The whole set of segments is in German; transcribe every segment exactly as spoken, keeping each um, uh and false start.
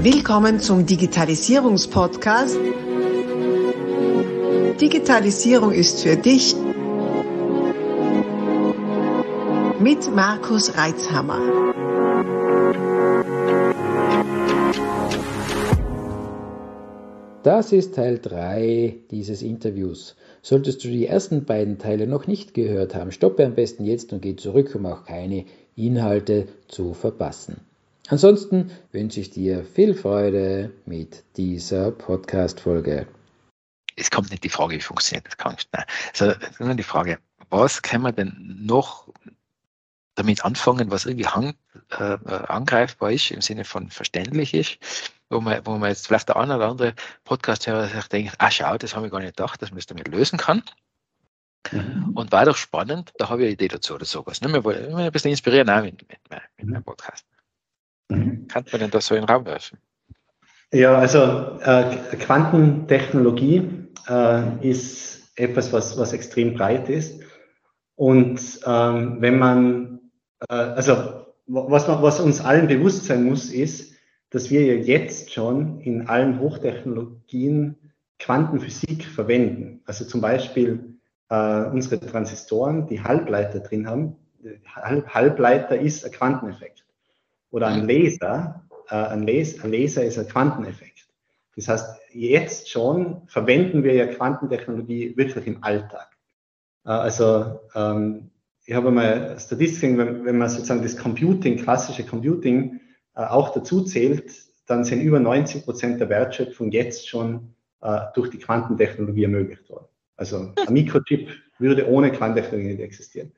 Willkommen zum Digitalisierungspodcast. Digitalisierung ist für dich mit Markus Reitzhammer. Das ist Teil drei dieses Interviews. Solltest du die ersten beiden Teile noch nicht gehört haben, stoppe am besten jetzt und geh zurück, um auch keine Inhalte zu verpassen. Ansonsten wünsche ich dir viel Freude mit dieser Podcast-Folge. Es kommt nicht die Frage, wie funktioniert das Krankenhaus. Nein. Also, sondern die Frage, was kann man denn noch damit anfangen, was irgendwie hand, äh, angreifbar ist, im Sinne von verständlich ist, wo man, wo man jetzt vielleicht der eine oder andere Podcast-Hörer sich denkt, ah schau, das habe ich gar nicht gedacht, dass man es damit lösen kann. Mhm. Und war doch spannend, da habe ich eine Idee dazu oder sowas. Ne? Wir wollen ein bisschen inspirieren auch mit, mit, mit meinem Podcast. Mhm. Kann man denn das so in den Raum werfen? Ja, also äh, Quantentechnologie äh, ist etwas, was, was extrem breit ist. Und ähm, wenn man, äh, also was, man, was uns allen bewusst sein muss, ist, dass wir ja jetzt schon in allen Hochtechnologien Quantenphysik verwenden. Also zum Beispiel äh, unsere Transistoren, die Halbleiter drin haben. Halb, Halbleiter ist ein Quanteneffekt. Oder ein Laser, äh, ein, Laser, ein Laser ist ein Quanteneffekt. Das heißt, jetzt schon verwenden wir ja Quantentechnologie wirklich im Alltag. Äh, also ähm, ich habe mal Statistiken, wenn, wenn man sozusagen das Computing, klassische Computing äh, auch dazu zählt, dann sind über neunzig Prozent der Wertschöpfung jetzt schon äh, durch die Quantentechnologie ermöglicht worden. Also ein Mikrochip würde ohne Quantentechnologie nicht existieren.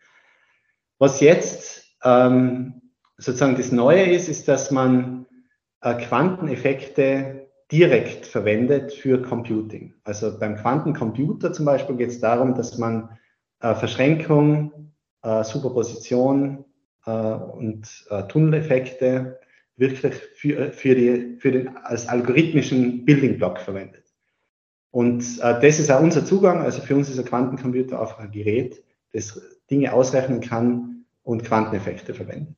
Was jetzt ähm, sozusagen das Neue ist, ist, dass man äh, Quanteneffekte direkt verwendet für Computing. Also beim Quantencomputer zum Beispiel geht es darum, dass man äh, Verschränkung, äh, Superposition äh, und äh, Tunneleffekte wirklich für, für, die, für den als algorithmischen Building Block verwendet. Und äh, das ist auch unser Zugang. Also für uns ist ein Quantencomputer einfach ein Gerät, das Dinge ausrechnen kann und Quanteneffekte verwendet.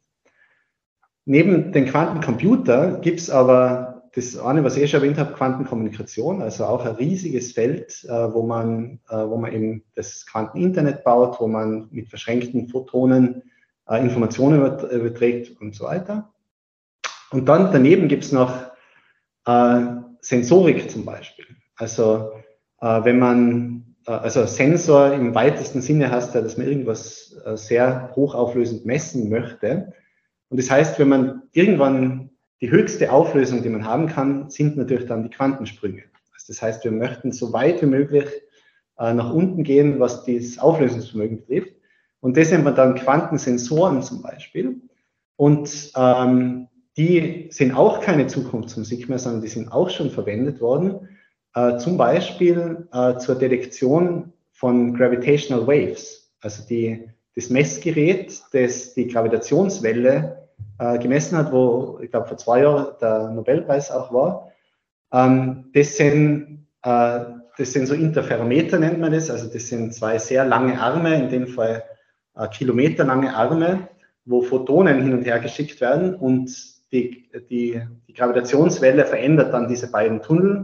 Neben den Quantencomputer gibt es aber das eine, was ich eh schon erwähnt habe, Quantenkommunikation, also auch ein riesiges Feld, äh, wo man, äh, wo man eben das Quanteninternet baut, wo man mit verschränkten Photonen äh, Informationen überträgt und so weiter. Und dann daneben gibt es noch äh, Sensorik zum Beispiel. Also äh, wenn man, äh, also Sensor im weitesten Sinne heißt ja, dass man irgendwas äh, sehr hochauflösend messen möchte. Und das heißt, wenn man irgendwann die höchste Auflösung, die man haben kann, sind natürlich dann die Quantensprünge. Also das heißt, wir möchten so weit wie möglich äh, nach unten gehen, was das Auflösungsvermögen betrifft. Und das nennt man dann Quantensensoren zum Beispiel. Und ähm, die sind auch keine Zukunftsmusik mehr, sondern die sind auch schon verwendet worden, äh, zum Beispiel äh, zur Detektion von Gravitational Waves. Also die, das Messgerät, das die Gravitationswelle äh, gemessen hat, wo ich glaube vor zwei Jahren der Nobelpreis auch war, ähm, das sind, äh, das sind so Interferometer, nennt man das. Also das sind zwei sehr lange Arme, in dem Fall äh, kilometerlange Arme, wo Photonen hin und her geschickt werden und die, die, die Gravitationswelle verändert dann diese beiden Tunnel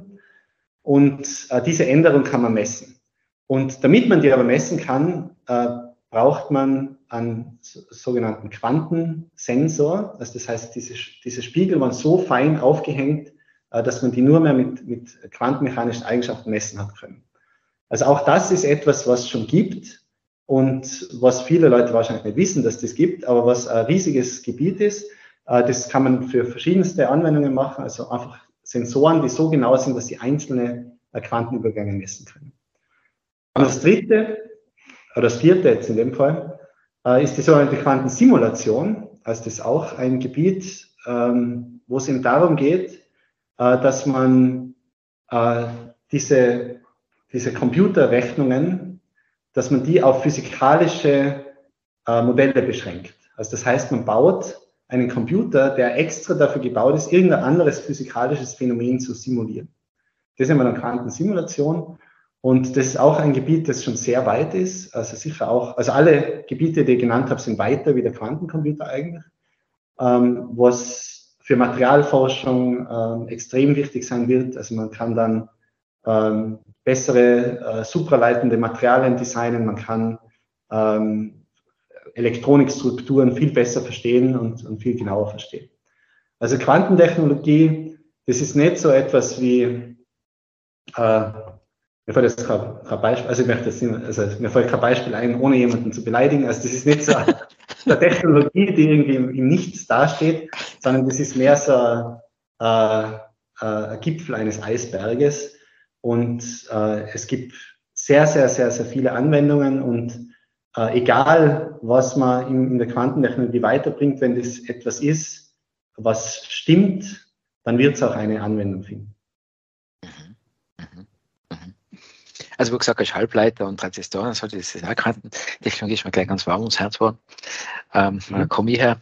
und äh, diese Änderung kann man messen. Und damit man die aber messen kann, äh, braucht man einen sogenannten Quantensensor. Also das heißt, diese, diese Spiegel waren so fein aufgehängt, äh, dass man die nur mehr mit, mit quantenmechanischen Eigenschaften messen hat können. Also auch das ist etwas, was schon gibt und was viele Leute wahrscheinlich nicht wissen, dass das gibt, aber was ein riesiges Gebiet ist. Das kann man für verschiedenste Anwendungen machen, also einfach Sensoren, die so genau sind, dass sie einzelne Quantenübergänge messen können. Und das dritte, oder das vierte jetzt in dem Fall, ist die sogenannte Quantensimulation. Also das ist auch ein Gebiet, wo es eben darum geht, dass man diese, diese Computerrechnungen, dass man die auf physikalische Modelle beschränkt. Also das heißt, man baut einen Computer, der extra dafür gebaut ist, irgendein anderes physikalisches Phänomen zu simulieren. Das nennt man dann Quantensimulation. Und das ist auch ein Gebiet, das schon sehr weit ist. Also sicher auch, also alle Gebiete, die ich genannt habe, sind weiter wie der Quantencomputer eigentlich. Ähm, was für Materialforschung ähm, extrem wichtig sein wird. Also man kann dann ähm, bessere äh, supraleitende Materialien designen, man kann ähm, Elektronikstrukturen viel besser verstehen und, und viel genauer verstehen. Also Quantentechnologie, das ist nicht so etwas wie, äh, mir fällt jetzt kein, kein Beispiel, also ich möchte das nicht, also mir fällt kein Beispiel ein, ohne jemanden zu beleidigen. Also das ist nicht so eine Technologie, die irgendwie im, im Nichts dasteht, sondern das ist mehr so äh, äh, ein Gipfel eines Eisberges. Und äh, es gibt sehr, sehr, sehr, sehr viele Anwendungen und äh, egal, was man in, in der Quantentechnologie weiterbringt, wenn das etwas ist, was stimmt, dann wird es auch eine Anwendung finden. Also wie gesagt, als Halbleiter und Transistoren, so das ist auch Quantentechnologie, ist mir gleich ganz warm ums Herz geworden. Ähm, mhm. Da komme ich her.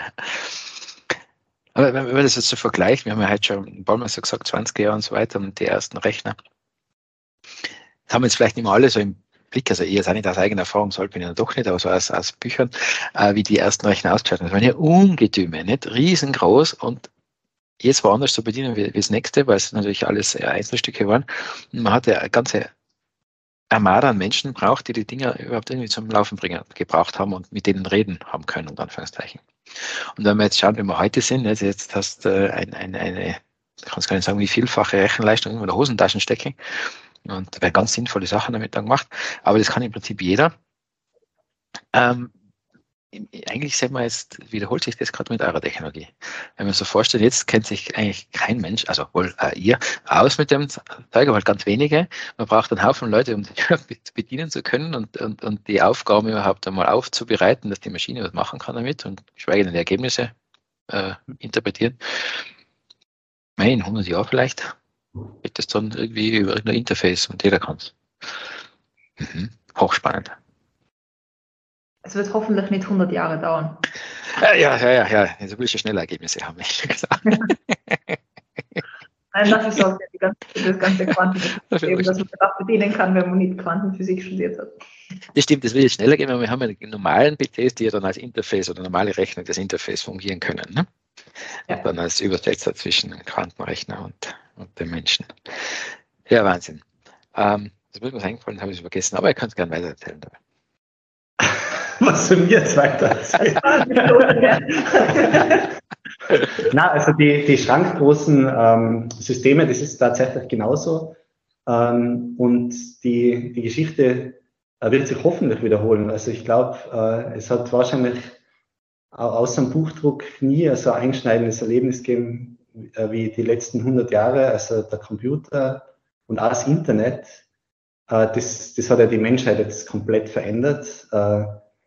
Aber wenn man das jetzt so vergleicht, wir haben ja heute schon ein paar Mal so gesagt, zwanzig Jahre und so weiter und die ersten Rechner, das haben wir jetzt vielleicht nicht mehr alle so im Blick, also ich jetzt auch nicht aus eigener Erfahrung, sollte bin ich ja doch nicht, aber so aus, aus Büchern, äh, wie die ersten Rechner ausgeschaut haben. Das waren ja Ungetüme, nicht riesengroß und jetzt war anders zu bedienen wie, wie das nächste, weil es natürlich alles Einzelstücke waren. Und man hatte eine ganze Armada an Menschen braucht, die die Dinger überhaupt irgendwie zum Laufen bringen, gebraucht haben und mit denen reden haben können, unter Anführungszeichen. Und wenn wir jetzt schauen, wie wir heute sind, also jetzt hast du äh, ein, ein, eine, ich kann es gar nicht sagen, wie vielfache Rechenleistung in der Hosentaschen stecken. Und da werden ganz sinnvolle Sachen damit dann gemacht. Aber das kann im Prinzip jeder. Ähm, eigentlich sehen wir jetzt, wiederholt sich das gerade mit eurer Technologie. Wenn man sich so vorstellt, jetzt kennt sich eigentlich kein Mensch, also wohl äh, ihr, aus mit dem Zeug, aber halt ganz wenige. Man braucht einen Haufen Leute, um die bedienen zu können und, und, und die Aufgaben überhaupt einmal aufzubereiten, dass die Maschine was machen kann damit und geschweige denn die Ergebnisse äh, interpretieren. In hundert Jahren vielleicht wird das dann irgendwie über ein Interface und jeder kann es. Mhm. Hochspannend. Es wird hoffentlich nicht hundert Jahre dauern. Ja, ja, ja, ja. Also will ich ja schnelle Ergebnisse haben, ich gesagt. Nein, das ist auch die ganze, das ganze Quantensystem, das man auch bedienen kann, wenn man nicht Quantenphysik studiert hat. Das stimmt, das will jetzt schneller gehen, weil wir haben ja normalen P Cs, die ja dann als Interface oder normale Rechner das Interface fungieren können. Ne? Ja. Und dann als Übersetzer zwischen dem Quantenrechner und, und dem Menschen. Ja, Wahnsinn. Ähm, das wird mir eingefallen, habe ich vergessen, aber ihr könnt es gerne weiter erzählen dabei. Was für mir jetzt weiter erzählen. Na, also die, die schrankgroßen ähm, Systeme, das ist tatsächlich genauso. Ähm, und die, die Geschichte äh, wird sich hoffentlich wiederholen. Also ich glaube, äh, es hat wahrscheinlich außer dem Buchdruck nie so ein einschneidendes Erlebnis gegeben äh, wie die letzten hundert Jahre. Also der Computer und auch das Internet, äh, das, das hat ja die Menschheit jetzt komplett verändert. Äh,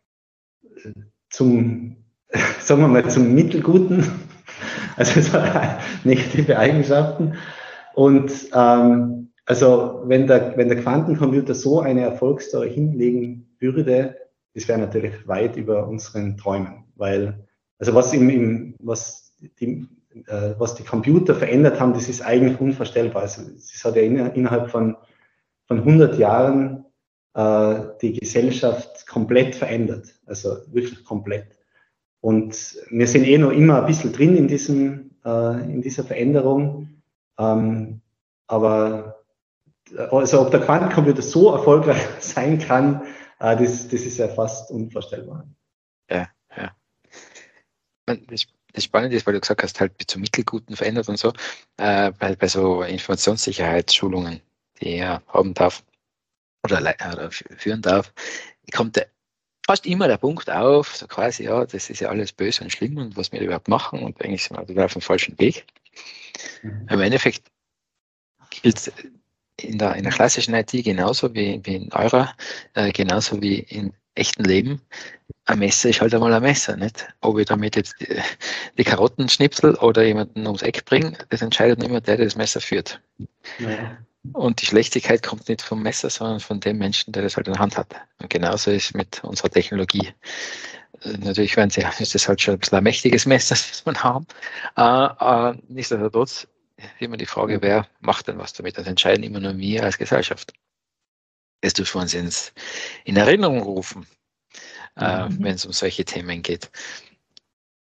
zum, sagen wir mal, zum Mittelguten. Also es hat negative Eigenschaften. Und ähm, also wenn der, wenn der Quantencomputer so eine Erfolgsstory hinlegen würde, das wäre natürlich weit über unseren Träumen. Weil, also was, im, im, was, die, äh, was die Computer verändert haben, das ist eigentlich unvorstellbar. Also es hat ja in, innerhalb von, von hundert Jahren die Gesellschaft komplett verändert, also wirklich komplett. Und wir sind eh noch immer ein bisschen drin in, diesem, äh, in dieser Veränderung, ähm, aber also ob der Quantencomputer so erfolgreich sein kann, äh, das, das ist ja fast unvorstellbar. Ja, ja. Das, das Spannende ist, weil du gesagt hast, halt zum Mittelguten verändert und so, äh, bei, bei so Informationssicherheitsschulungen, die er haben darf, Oder, oder führen darf, kommt der, fast immer der Punkt auf, so quasi, ja, das ist ja alles böse und schlimm und was wir überhaupt machen und eigentlich sind wir auf dem falschen Weg. Mhm. Im Endeffekt gilt es in der, in der klassischen I T genauso wie, wie in eurer, äh, genauso wie im echten Leben. Ein Messer ist halt einmal ein Messer, nicht? Ob ich damit jetzt die, die Karotten schnipsel oder jemanden ums Eck bringe, das entscheidet immer der, der das Messer führt. Ja. Und die Schlechtigkeit kommt nicht vom Messer, sondern von dem Menschen, der das halt in der Hand hat. Und genauso ist es mit unserer Technologie. Natürlich werden sie, ist das halt schon ein bisschen ein mächtiges Messer, das man haben. Äh, äh, nichtsdestotrotz ist immer die Frage, wer macht denn was damit? Das entscheiden immer nur wir als Gesellschaft. Das dürfen wir uns ins, in Erinnerung rufen, äh, mhm. wenn es um solche Themen geht.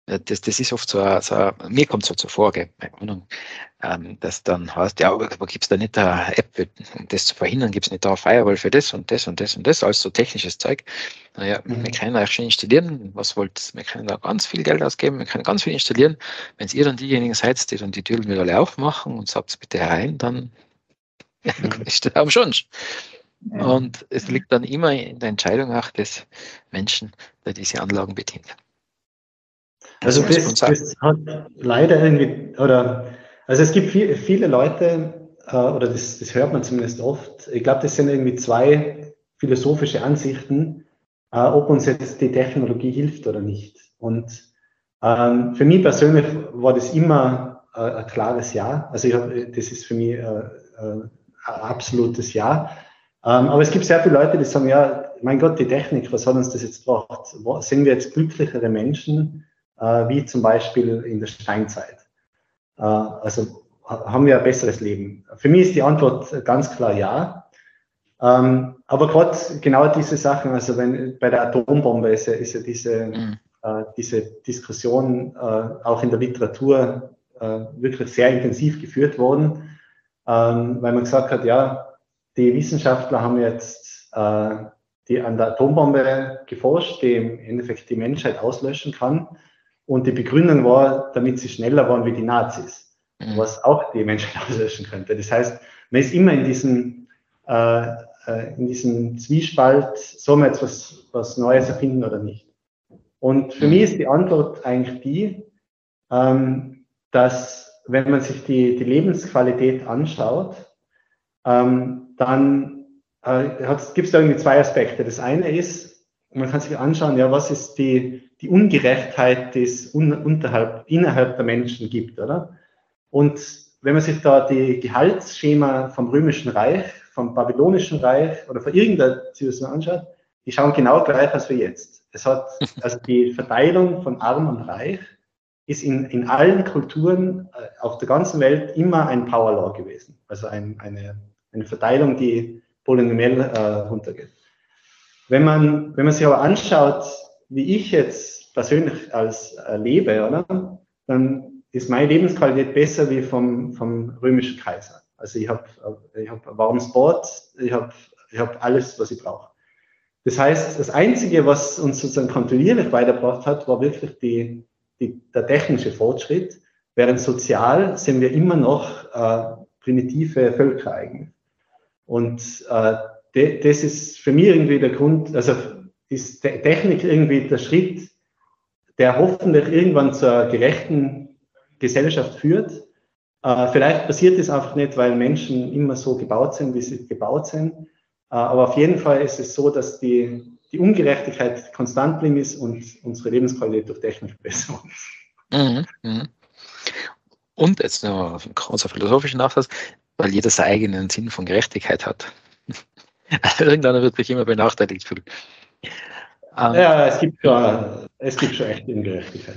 Das, das ist oft so, ein, so ein, mir kommt es halt so vor, gell, keine Ahnung, ähm, dass dann heißt, ja, aber gibt es da nicht eine App, um das zu verhindern, gibt es nicht da eine Firewall für das und das und das und das, alles so technisches Zeug. Naja, mhm. wir können euch schon installieren, was wollt, wir können da ganz viel Geld ausgeben, wir können ganz viel installieren. Wenn ihr dann diejenigen seid, die dann die Türen wieder alle aufmachen und sagt bitte herein, dann mhm. ist das am schönsten. Ja. Und es liegt dann immer in der Entscheidung auch des Menschen, der diese Anlagen bedient. Also das, das hat leider irgendwie, oder also es gibt viel, viele Leute, äh, oder das, das hört man zumindest oft, ich glaube, das sind irgendwie zwei philosophische Ansichten, äh, ob uns jetzt die Technologie hilft oder nicht. Und ähm, für mich persönlich war das immer äh, ein klares Ja. Also ich hab, das ist für mich äh, äh, ein absolutes Ja. Ähm, aber es gibt sehr viele Leute, die sagen, ja, mein Gott, die Technik, was hat uns das jetzt gebracht? Sind wir jetzt glücklichere Menschen? Wie zum Beispiel in der Steinzeit. Also haben wir ein besseres Leben? Für mich ist die Antwort ganz klar ja. Aber gerade genau diese Sachen, also wenn bei der Atombombe ist ja, ist ja diese, mhm. diese Diskussion auch in der Literatur wirklich sehr intensiv geführt worden, weil man gesagt hat, ja, die Wissenschaftler haben jetzt die an der Atombombe geforscht, die im Endeffekt die Menschheit auslöschen kann. Und die Begründung war, damit sie schneller waren wie die Nazis, mhm. was auch die Menschheit auslöschen könnte. Das heißt, man ist immer in diesem, äh, in diesem Zwiespalt, soll man jetzt was, was Neues erfinden oder nicht? Und für mhm. mich ist die Antwort eigentlich die, ähm, dass wenn man sich die, die Lebensqualität anschaut, ähm, dann äh, gibt es da irgendwie zwei Aspekte. Das eine ist, man kann sich anschauen, ja, was ist die die Ungerechtheit, die es un, unterhalb, innerhalb der Menschen gibt, oder? Und wenn man sich da die Gehaltsschema vom Römischen Reich, vom Babylonischen Reich oder von irgendeiner Zivilisation anschaut, die schauen genau gleich als wir jetzt. Es hat, also die Verteilung von Arm und Reich ist in, in allen Kulturen äh, auf der ganzen Welt immer ein Power Law gewesen. Also ein, eine, eine Verteilung, die polynomiell äh, runtergeht. Wenn man, wenn man sich aber anschaut, wie ich jetzt persönlich als äh, lebe, oder? Dann ist meine Lebensqualität besser wie vom, vom römischen Kaiser. Also ich habe ich hab ein warmes Bad, ich habe ich hab alles, was ich brauche. Das heißt, das Einzige, was uns sozusagen kontinuierlich weitergebracht hat, war wirklich die, die, der technische Fortschritt, während sozial sind wir immer noch äh, primitive Völker eigentlich. Und äh, de, das ist für mich irgendwie der Grund, also ist Technik irgendwie der Schritt, der hoffentlich irgendwann zur gerechten Gesellschaft führt. Äh, vielleicht passiert es einfach nicht, weil Menschen immer so gebaut sind, wie sie gebaut sind. Äh, aber auf jeden Fall ist es so, dass die, die Ungerechtigkeit konstant blieb ist und unsere Lebensqualität durch Technik besser wird. Mhm. Und jetzt noch ein großer philosophischer Nachsatz, weil jeder seinen eigenen Sinn von Gerechtigkeit hat. Irgendeiner wird sich immer benachteiligt fühlen. Um, ja, es gibt schon, es gibt schon echt Ungerechtigkeit.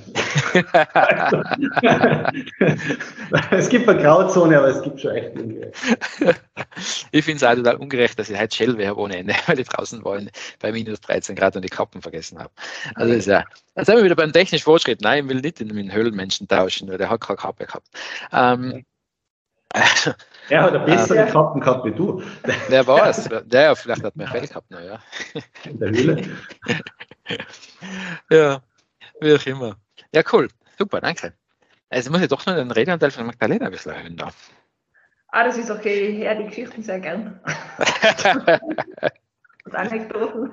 Es gibt eine Grauzone, aber es gibt schon echt Ungerechtigkeit. Ich finde es auch total ungerecht, dass ich heute Shell wäre ohne Ende, weil ich draußen war bei minus dreizehn Grad und die Kappen vergessen habe. Also ist ja, jetzt sind wir wieder beim technischen Fortschritt. Nein, ich will nicht mit einem Höhlenmenschen tauschen, weil der hat keine Kappe gehabt. Um, Er hat eine bessere ähm, Kappen gehabt wie du. Wer war es? Der vielleicht hat mehr Fell gehabt, naja. In der Höhle. Ja, wie auch immer. Ja, cool. Super, danke. Also muss ich doch nur den Redeanteil von Magdalena ein bisschen erhöhen da. Ah, das ist okay. Ich höre die Geschichten sehr gern. Und Anekdoten.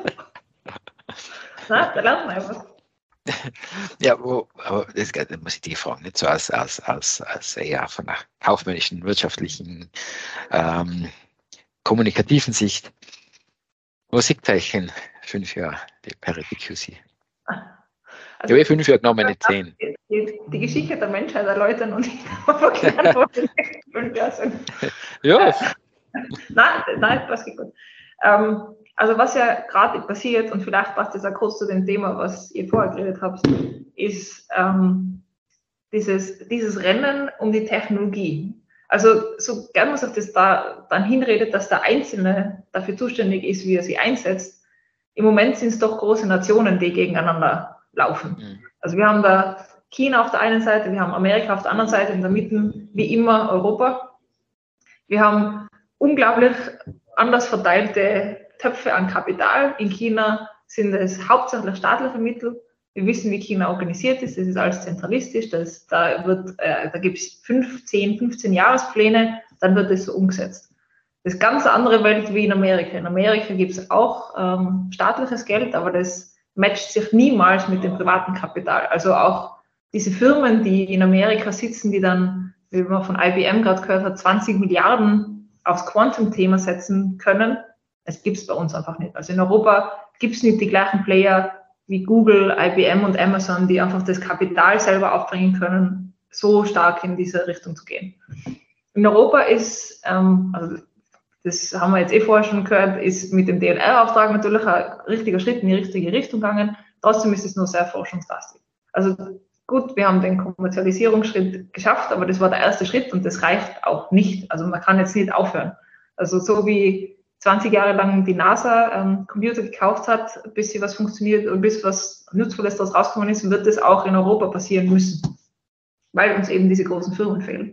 Na, da lernt man einfach. Ja, wo, aber das, das muss ich die fragen, nicht so als, als, als, als ja, von der kaufmännischen, wirtschaftlichen, ähm, kommunikativen Sicht. Wo sieht euch in fünf Jahren die Parity Q C? Also, ich habe fünf Jahre genommen, nicht zehn. Die, die Geschichte der Menschheit erläutern und nicht erklären, wo die nächsten fünf Jahre sind. Ja. Äh, nein, nein, das geht gut. Ähm, Also was ja gerade passiert, und vielleicht passt das auch kurz zu dem Thema, was ihr vorher geredet habt, ist ähm, dieses, dieses Rennen um die Technologie. Also so gern man sich das da dann hinredet, dass der Einzelne dafür zuständig ist, wie er sie einsetzt. Im Moment sind es doch große Nationen, die gegeneinander laufen. Mhm. Also wir haben da China auf der einen Seite, wir haben Amerika auf der anderen Seite, in der Mitte wie immer Europa. Wir haben unglaublich anders verteilte Töpfe an Kapital. In China sind es hauptsächlich staatliche Mittel. Wir wissen, wie China organisiert ist. Das ist alles zentralistisch. Das, da wird, äh, da gibt es fünf, zehn, fünfzehn Jahrespläne, dann wird es so umgesetzt. Das ist ganz eine andere Welt wie in Amerika. In Amerika gibt es auch ähm, staatliches Geld, aber das matcht sich niemals mit dem privaten Kapital. Also auch diese Firmen, die in Amerika sitzen, die dann, wie man von I B M gerade gehört hat, zwanzig Milliarden aufs Quantum-Thema setzen können, das gibt es bei uns einfach nicht. Also in Europa gibt es nicht die gleichen Player wie Google, I B M und Amazon, die einfach das Kapital selber aufbringen können, so stark in diese Richtung zu gehen. In Europa ist, ähm, also das haben wir jetzt eh vorher schon gehört, ist mit dem D L R-Auftrag natürlich ein richtiger Schritt in die richtige Richtung gegangen. Trotzdem ist es nur sehr forschungslastig. Also gut, wir haben den Kommerzialisierungsschritt geschafft, aber das war der erste Schritt und das reicht auch nicht. Also man kann jetzt nicht aufhören. Also so wie zwanzig Jahre lang die NASA ähm, Computer gekauft hat, bis sie was funktioniert und bis was Nutzvolles daraus rausgekommen ist, wird das auch in Europa passieren müssen, weil uns eben diese großen Firmen fehlen.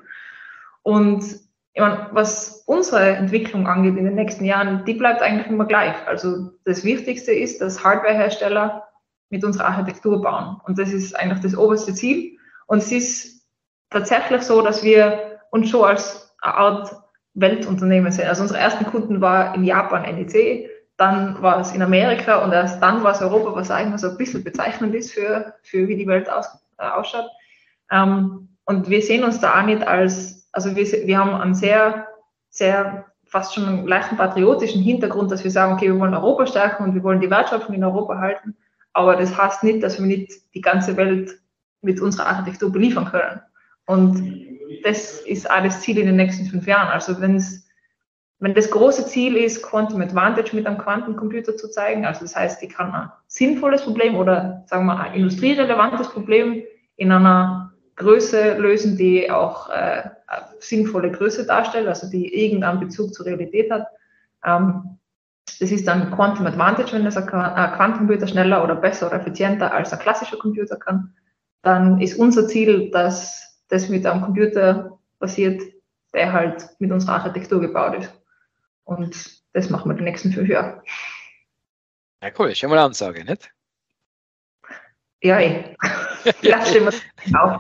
Und ich meine, was unsere Entwicklung angeht in den nächsten Jahren, die bleibt eigentlich immer gleich. Also das Wichtigste ist, dass Hardwarehersteller mit unserer Architektur bauen. Und das ist eigentlich das oberste Ziel. Und es ist tatsächlich so, dass wir uns schon als eine Art Weltunternehmen sehen. Also unsere ersten Kunden war in Japan N E C, dann war es in Amerika und erst dann war es Europa, was eigentlich so ein bisschen bezeichnend ist für, für wie die Welt aus, äh, ausschaut. Ähm, und wir sehen uns da auch nicht als, also wir, wir haben einen sehr, sehr fast schon einen leichten patriotischen Hintergrund, dass wir sagen, okay, wir wollen Europa stärken und wir wollen die Wertschöpfung in Europa halten. Aber das heißt nicht, dass wir nicht die ganze Welt mit unserer Architektur beliefern können. Und das ist auch das Ziel in den nächsten fünf Jahren. Also wenn's, wenn das große Ziel ist, Quantum Advantage mit einem Quantencomputer zu zeigen, also das heißt, ich kann ein sinnvolles Problem oder sagen wir ein industrierelevantes Problem in einer Größe lösen, die auch äh, eine sinnvolle Größe darstellt, also die irgendeinen Bezug zur Realität hat. Ähm, das ist dann Quantum Advantage, wenn das ein Quantencomputer schneller oder besser oder effizienter als ein klassischer Computer kann. Dann ist unser Ziel, dass das mit einem Computer passiert, der halt mit unserer Architektur gebaut ist. Und das machen wir die nächsten fünf Jahre. Ja, cool, schon mal eine Ansage, nicht? Ja, eh. Vielleicht stehen wir auf.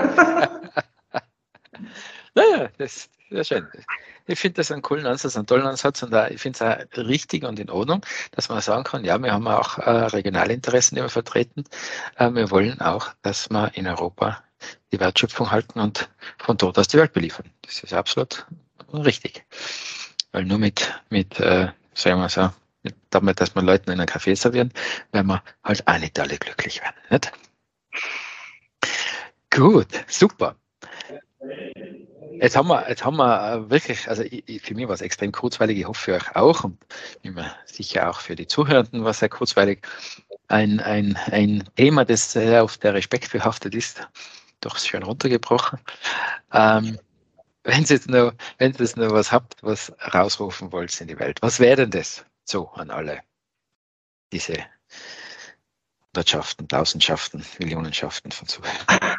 Naja, das ist sehr schön. Ich finde das einen coolen Ansatz, einen tollen Ansatz und ich finde es auch richtig und in Ordnung, dass man sagen kann, ja, wir haben auch äh, Regionalinteressen, die wir vertreten. Äh, wir wollen auch, dass wir in Europa die Wertschöpfung halten und von dort aus die Welt beliefern. Das ist absolut richtig. Weil nur mit, mit äh, sagen wir so, mit, damit, dass wir Leuten in einen Kaffee servieren, werden wir halt auch nicht alle glücklich werden. Nicht? Gut, super. Jetzt haben wir, jetzt haben wir wirklich, also ich, für mich war es extrem kurzweilig, ich hoffe für euch auch und immer sicher auch für die Zuhörenden war es sehr kurzweilig. Ein, ein, ein Thema, das sehr auf der Respekt behaftet ist, doch schön runtergebrochen. Ähm, wenn ihr jetzt noch, wenn ihr jetzt noch was habt, was rausrufen wollt in die Welt, was wäre denn das so an alle diese Hundertschaften, Tausendschaften, Millionenschaften von Zuhörern?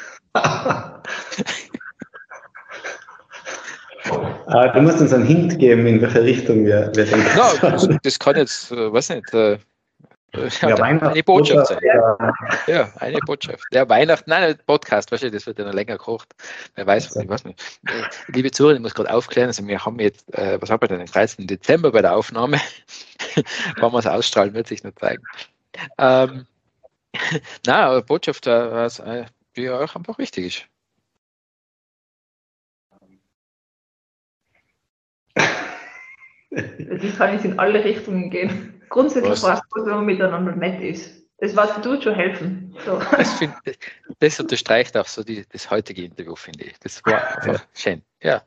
Du musst uns einen Hint geben, in welche Richtung wir, wir denken. No, das, das kann jetzt, äh, weiß nicht, äh, ja, eine Botschaft sein. Ja, eine Botschaft. Ja, Weihnachten, nein, ein Podcast, wahrscheinlich, das wird ja noch länger gekocht. Wer weiß, also. Ich weiß nicht. Liebe Zuhörer, ich muss gerade aufklären, also wir haben jetzt, äh, was haben wir denn, den dreizehnten Dezember bei der Aufnahme. Wann wir es ausstrahlen, wird sich noch zeigen. Ähm, nein, aber Botschaft, was äh, wie auch einfach wichtig ist. Das kann jetzt in alle Richtungen gehen. Grundsätzlich war es gut, wenn man miteinander nett ist. Das war tut schon helfen. So. Das, find, das unterstreicht auch so die, das heutige Interview, finde ich. Das war einfach ja. Schön. Ja.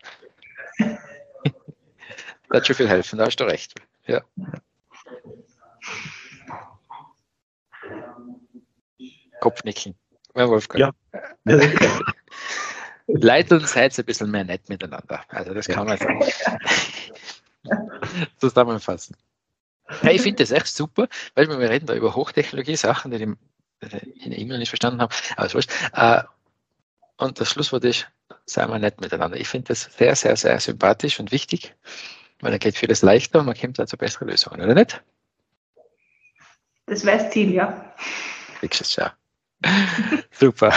Das hat schon viel helfen, da hast du recht. Ja. Kopfnicken. Ja, Wolfgang. Ja. Leute und seid ein bisschen mehr nett miteinander. Also das kann man sagen. Zusammenfassen. Ja, ich finde das echt super, weil wir reden da über Hochtechnologie-Sachen, die in der E-Mail nicht verstanden habe. Aber ist wurscht. Äh, und das Schlusswort ist, seien wir nett miteinander. Ich finde das sehr, sehr, sehr sympathisch und wichtig, weil dann geht vieles leichter und man kommt dann zu besseren Lösungen, oder nicht? Das wäre das Ziel, ja. Kriegst es ja. Super.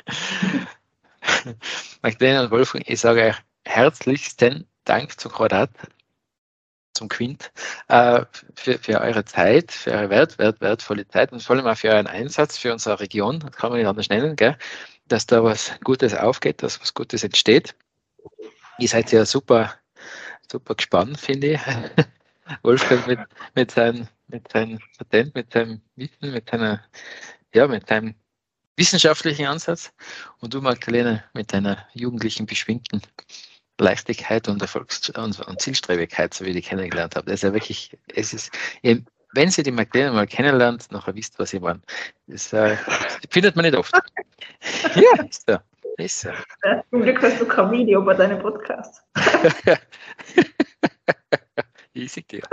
Magdalena und Wolfgang, ich sage euch herzlichsten Dank zum Quadrat, zum Quint, äh, für, für eure Zeit, für eure wert, wert, wertvolle Zeit und vor allem auch für euren Einsatz für unsere Region, das kann man nicht anders nennen, gell? Dass da was Gutes aufgeht, dass was Gutes entsteht. Ihr seid ja super, super gespannt, finde ich. Wolfgang mit, mit, sein, mit seinem Patent, mit seinem Wissen, mit seiner, ja, mit seinem wissenschaftlichen Ansatz und du, Magdalena, mit deiner jugendlichen, beschwingten Leichtigkeit und Erfolgs- und, und Zielstrebigkeit, so wie ich die kennengelernt habe. Das ist ja wirklich, es ist, ihr, wenn Sie die Magdalena mal kennenlernt, nachher wisst, was Sie waren. Das äh, findet man nicht oft. Ja, ist so. Ist so. Ja, zum Glück hast du kein Video bei deinem Podcast. Ich sehe dir.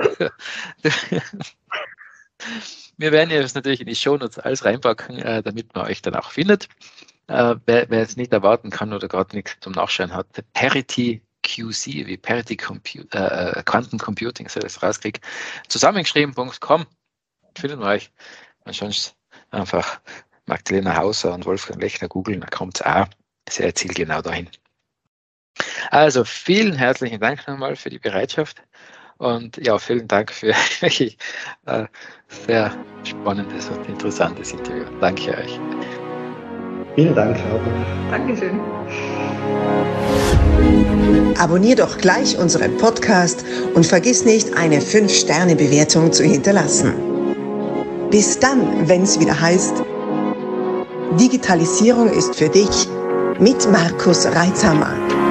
Wir werden ja das natürlich in die Shownotes alles reinpacken, äh, damit man euch dann auch findet. Äh, wer, wer es nicht erwarten kann oder gerade nichts zum Nachschauen hat, Parity Q C, wie Parity Compu- äh, Quantum Computing, so das rauskriege, zusammengeschrieben punkt com, findet man euch. Ansonsten einfach Magdalena Hauser und Wolfgang Lechner googeln, da kommt es auch sehr zielgenau dahin. Also vielen herzlichen Dank nochmal für die Bereitschaft und ja, vielen Dank für wirklich äh, sehr spannendes und interessantes Interview. Danke euch. Vielen Dank, Robert. Dankeschön. Abonnier doch gleich unseren Podcast und vergiss nicht, eine fünf Sterne Bewertung zu hinterlassen. Bis dann, wenn es wieder heißt, Digitalisierung ist für dich mit Markus Reitzhammer.